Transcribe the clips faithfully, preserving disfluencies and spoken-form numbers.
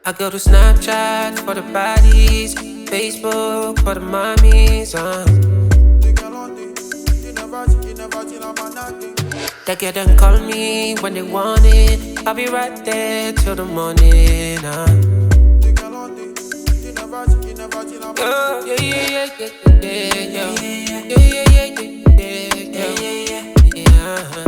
I go to Snapchat for the bodies, Facebook for the mommies, uh. They get and call me when they want it. I'll be right there till the morning, uh. Oh, yeah, yeah, yeah, yeah, yeah, yeah, yeah, yeah, yeah, yeah, yeah, yeah, yeah, yeah,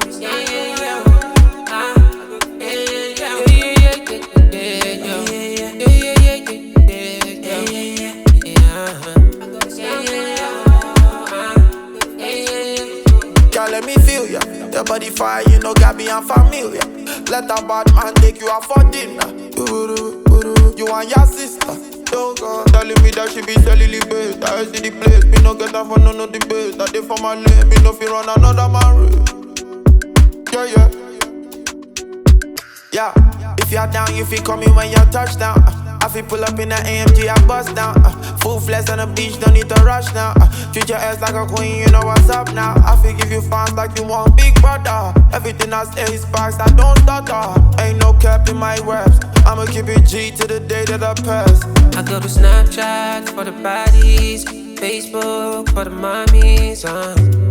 Girl, let me feel ya. Your body fire, you know, got me unfamiliar. Let a bad man take you out for dinner. You and your sister. Don't go telling me that she be selling the best. I see the place, me no get her for none of the best. That day for my lane, me no feel run another man race. Yeah, yeah. Yeah, if you're down, you feel coming when you touchdown. I feel pull up in the A M G, I bust down. uh, Full flex on the beach, don't need to rush now. uh, Treat your ass like a queen, you know what's up now. I feel give you fans like you want big brother. Everything I say is sparks, I don't stutter. Ain't no cap in my raps, I'ma keep it G to the day that I pass. I go to Snapchat for the bodies, Facebook for the mommies, uh.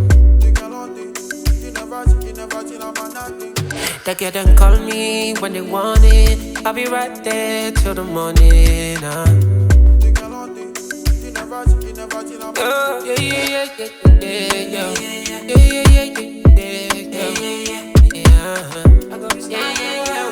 They get and call me when they want it. I'll be right there till the morning, uh. Oh, yeah, yeah, yeah, yeah, yeah, yeah, yeah, yeah, yeah, yeah, yeah, yeah, yeah, yeah, yeah.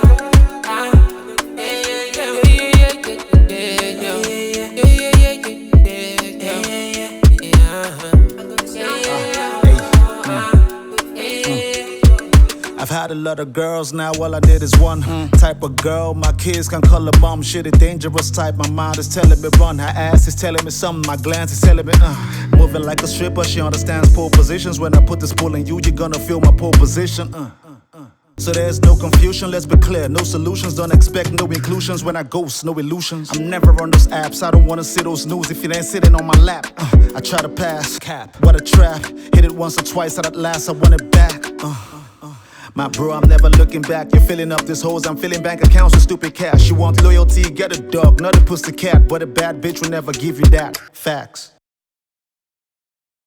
I've had a lot of girls, now all I need is one mm. type of girl. My kids can call her mom, shit, a dangerous type. My mind is telling me run, her ass is telling me something. My glance is telling me uh. Moving like a stripper, she understands pole positions. When I put this pull in you, you're gonna feel my pole position uh. So there's no confusion, let's be clear. No solutions, don't expect no inclusions. When I ghost, no illusions. I'm never on those apps, I don't wanna see those news if it ain't sitting on my lap uh. I try to pass, cap, what a trap. Hit it once or twice, at last I want it back uh. My bro, I'm never looking back. You're filling up this hoes, I'm filling bank accounts with stupid cash. You want loyalty, get a dog, not a pussycat. But a bad bitch will never give you that. Facts.